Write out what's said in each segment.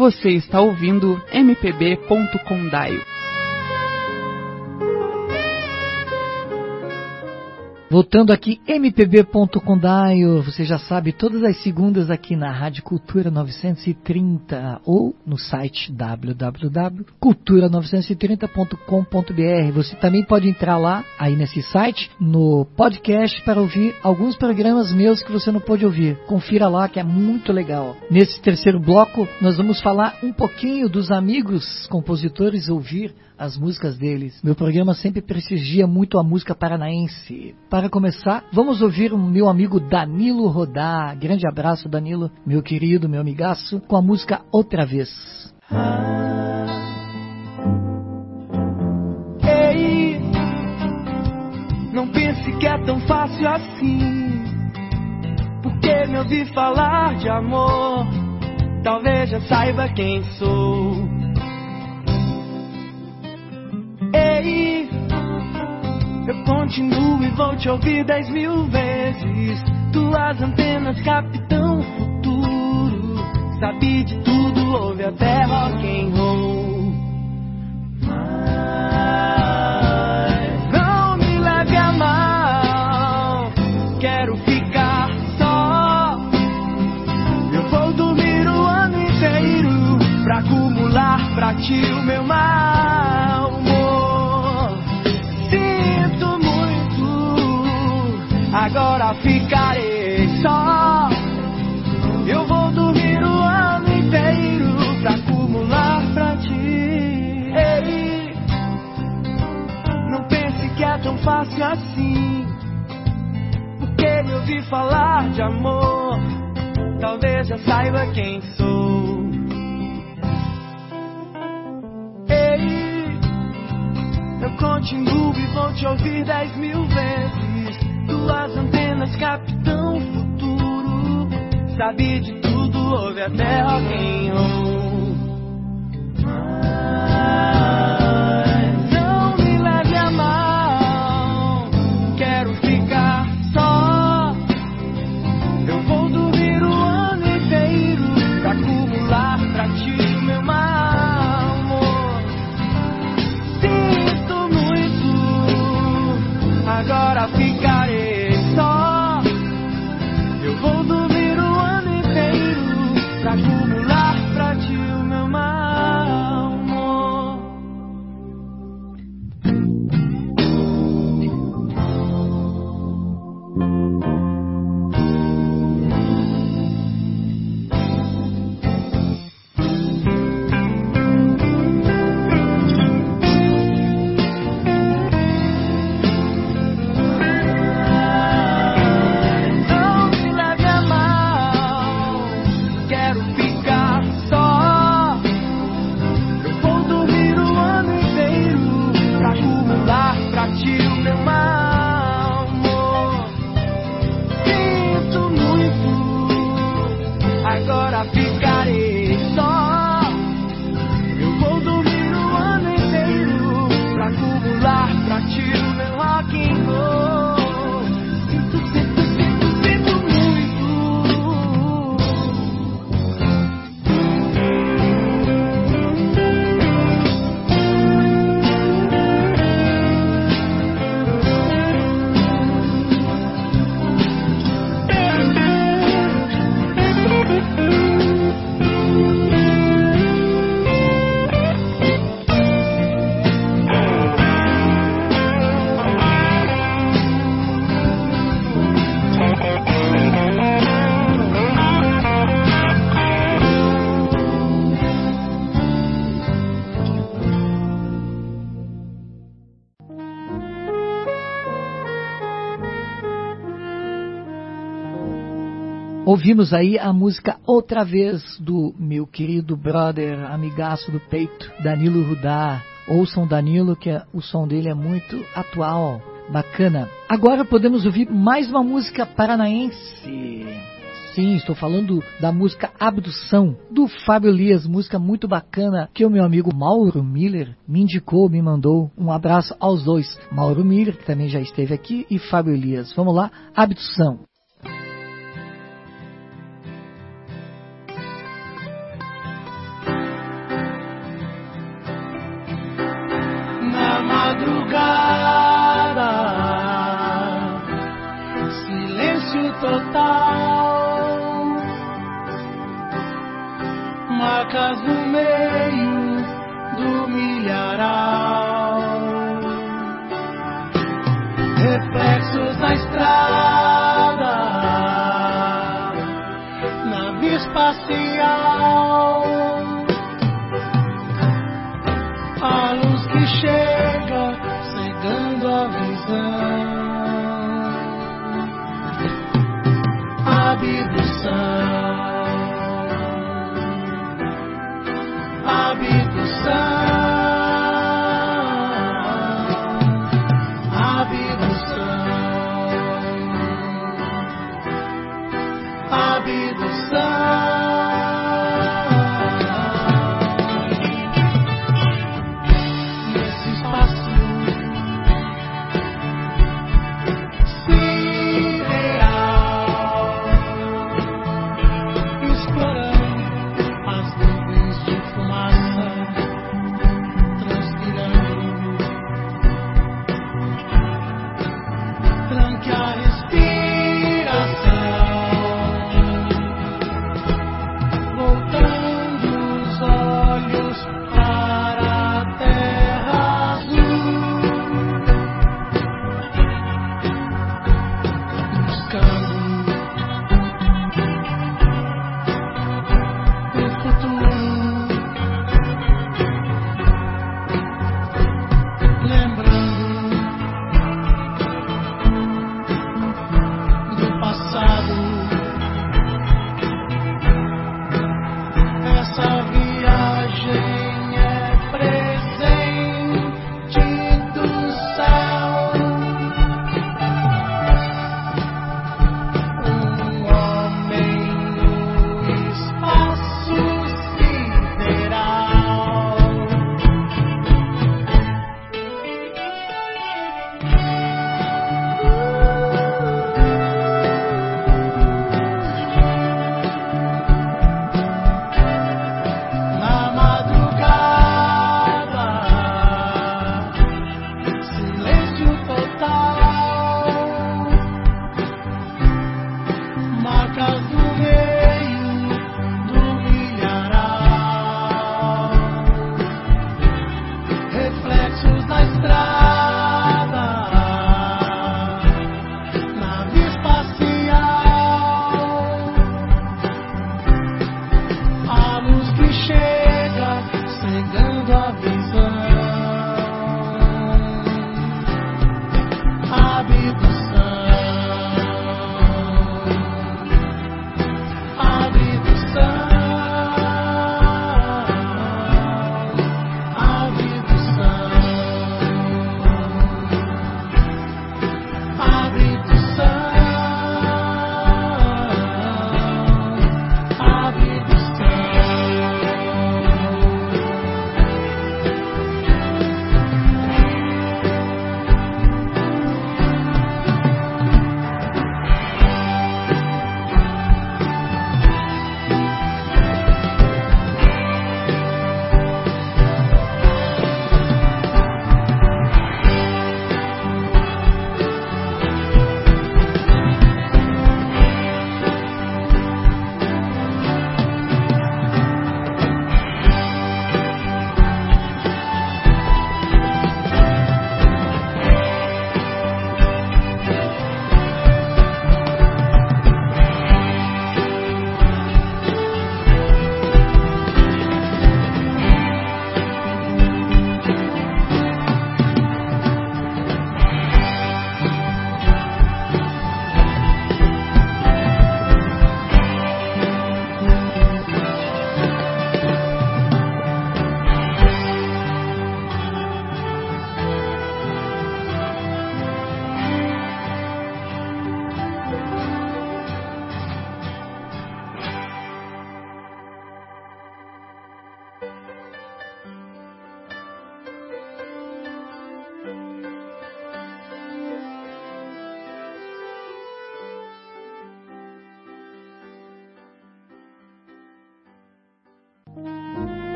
Você está ouvindo MPB.Condaio. Voltando aqui, MPB.Condaio, você já sabe, todas as segundas aqui na Rádio Cultura 930 ou no site www.cultura930.com.br. Você também pode entrar lá, aí nesse site, no podcast para ouvir alguns programas meus que você não pôde ouvir. Confira lá que é muito legal. Nesse terceiro bloco, nós vamos falar um pouquinho dos amigos compositores, ouvir as músicas deles. Meu programa sempre prestigia muito a música paranaense. Para começar, vamos ouvir o meu amigo Danilo Rodar. Grande abraço, Danilo, meu querido, meu amigaço, com a música Outra Vez. Ei, não pense que é tão fácil assim, porque me ouvir falar de amor, talvez já saiba quem sou. Ei, eu continuo e vou te ouvir 10.000 vezes. Tuas antenas captam o futuro, sabe de tudo, ouve até rock and roll. Mas não me leve a mal, quero ficar só. Eu vou dormir o ano inteiro pra acumular pra ti o meu mal. Agora ficarei só. Eu vou dormir o ano inteiro pra acumular pra ti. Ei, não pense que é tão fácil assim, porque me ouvir falar de amor, talvez já saiba quem sou. Ei, eu continuo e vou te ouvir 10.000 vezes. Tuas antenas captam o futuro, sabe de tudo, ouve até rock and roll. Mas não me leve a mal, quero ficar só. Eu vou dormir o ano inteiro pra acumular pra ti o meu mal, amor. Sinto muito, agora ficarei. Acumular pra ti o meu mal, amor. Ouvimos aí a música Outra Vez, do meu querido brother, amigaço do peito, Danilo Rodar. Ouçam Danilo, que o som dele é muito atual, bacana. Agora podemos ouvir mais uma música paranaense. Sim, estou falando da música Abdução, do Fábio Elias, música muito bacana que o meu amigo Mauro Miller me indicou, me mandou. Um abraço aos dois, Mauro Miller, que também já esteve aqui, e Fábio Elias. Vamos lá, Abdução. madrugada, silêncio total, marcas no meio do milharal, reflexos na estrada, nave espacial, a luz que chega cegando a visão, abdução, abdução.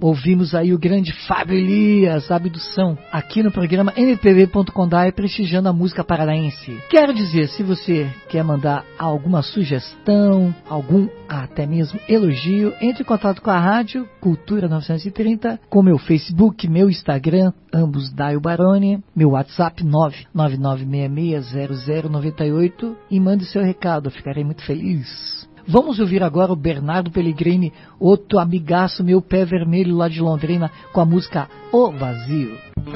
Ouvimos aí o grande Fábio Elias, Abdução, aqui no programa MPB.com.br, prestigiando a música paranaense. Quero dizer, se você quer mandar alguma sugestão, algum até mesmo elogio, entre em contato com a Rádio Cultura 930, com meu Facebook, meu Instagram, ambos Daio Baroni, meu WhatsApp 999660098 e mande seu recado, eu ficarei muito feliz. Vamos ouvir agora o Bernardo Pellegrini, outro amigaço meu, pé vermelho lá de Londrina, com a música O Vazio.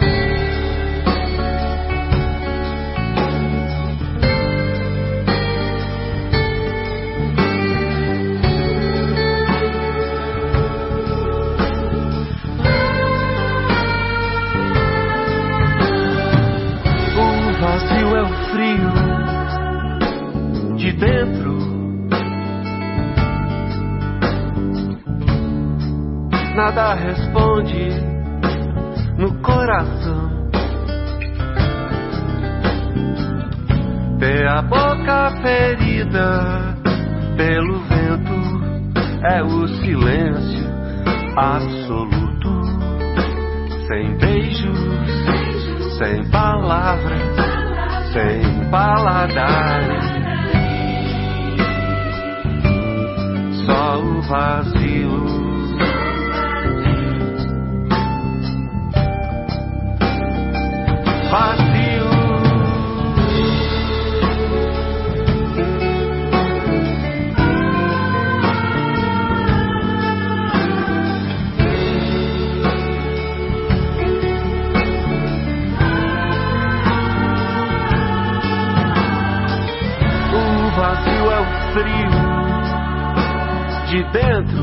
O vazio é o frio de dentro. Nada responde no coração. Ter a boca ferida pelo vento é o silêncio absoluto. Sem beijos, sem palavras, sem paladares. Só o vazio. Vazio. O vazio é o frio de dentro.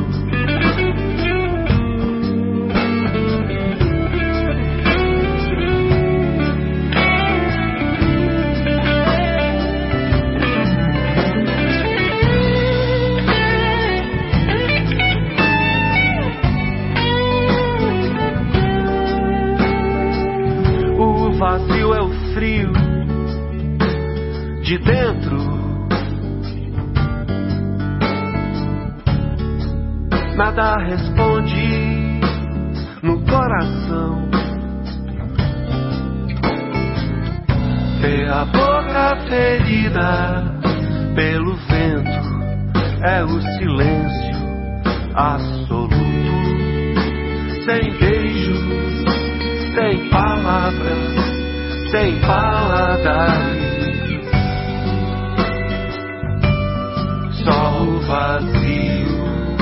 O vazio é o frio de dentro. Nada responde no coração. Ter a boca ferida pelo vento é o silêncio absoluto. Sem beijos, sem palavras, sem paladares. Só o vazio.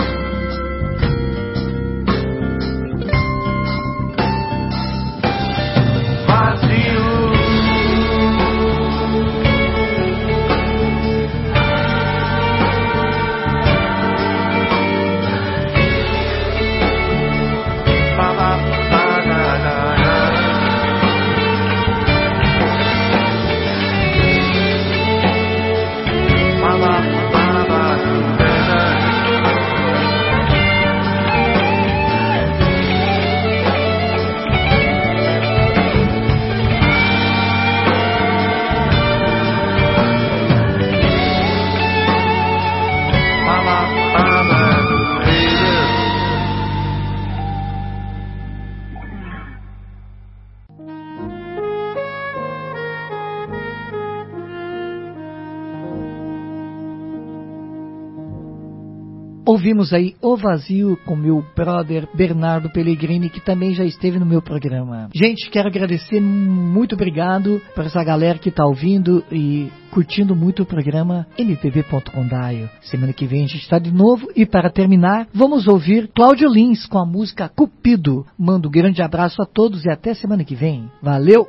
Ouvimos aí O Vazio com meu brother Bernardo Pellegrini, que também já esteve no meu programa. Gente, quero agradecer, muito obrigado por essa galera que está ouvindo e curtindo muito o programa MPB.com.br. Semana que vem a gente está de novo e para terminar, vamos ouvir Cláudio Lins com a música Cupido. Mando um grande abraço a todos e até semana que vem. Valeu!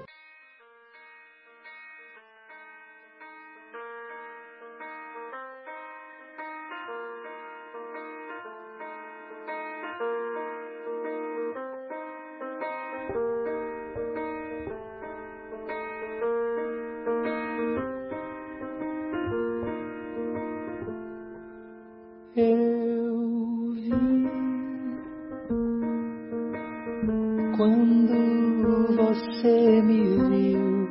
Eu vi quando você me viu,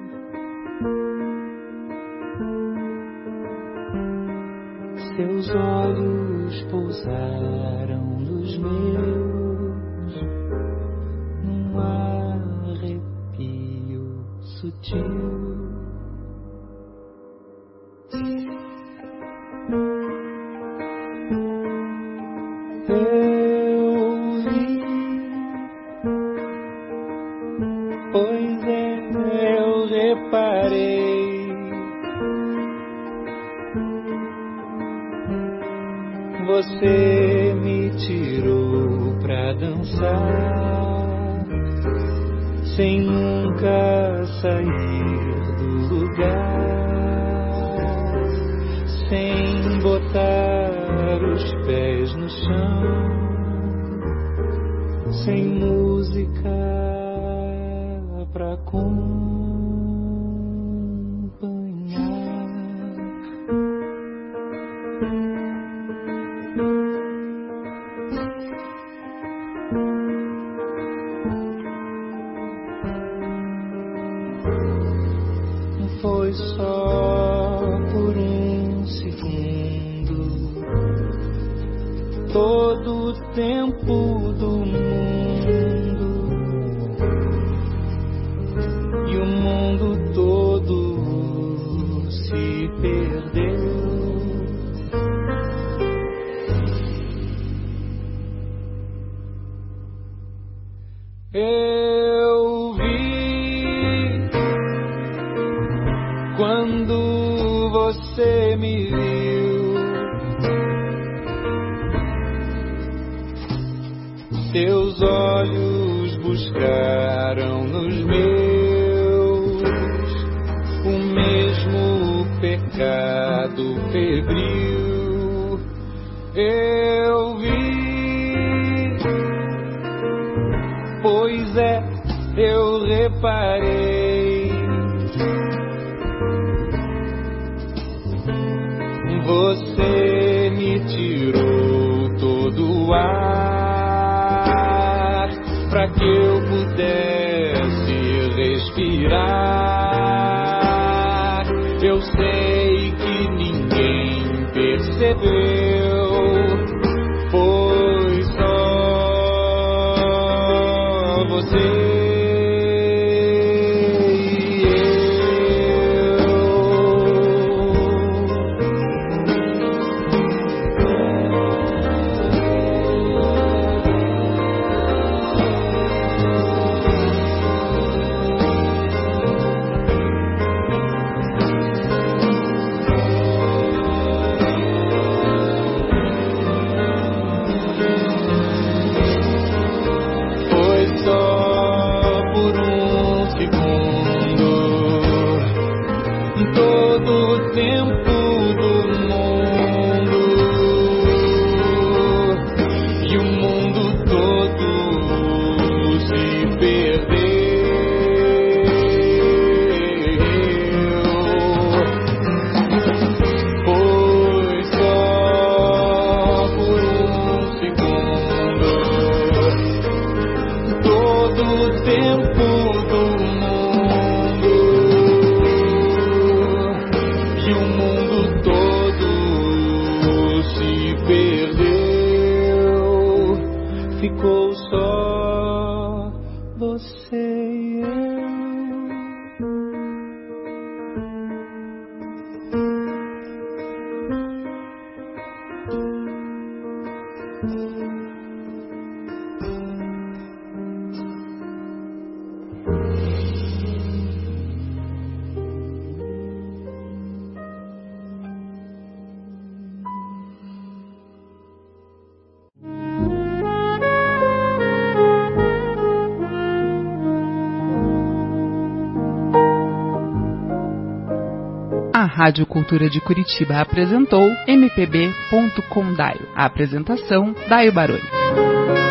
seus olhos pousaram nos meus Pois eu reparei, você me tirou pra dançar, sem nunca sair do lugar, sem botar os pés no chão, sem música pra acompanhar. Foi só por um segundo, todo o tempo do mundo, e o mundo todo se perdeu. Eu vi quando você me viu, seus olhos buscaram nos meus o mesmo pecado febril. Eu vi, pois é, eu reparei, você me tirou todo o ar pra que eu pudesse respirar. Eu sei que ninguém percebeu, foi só você. Ficou só você e eu. A Rádio Cultura de Curitiba apresentou MPB.com Daio. A apresentação, Daio Baroni.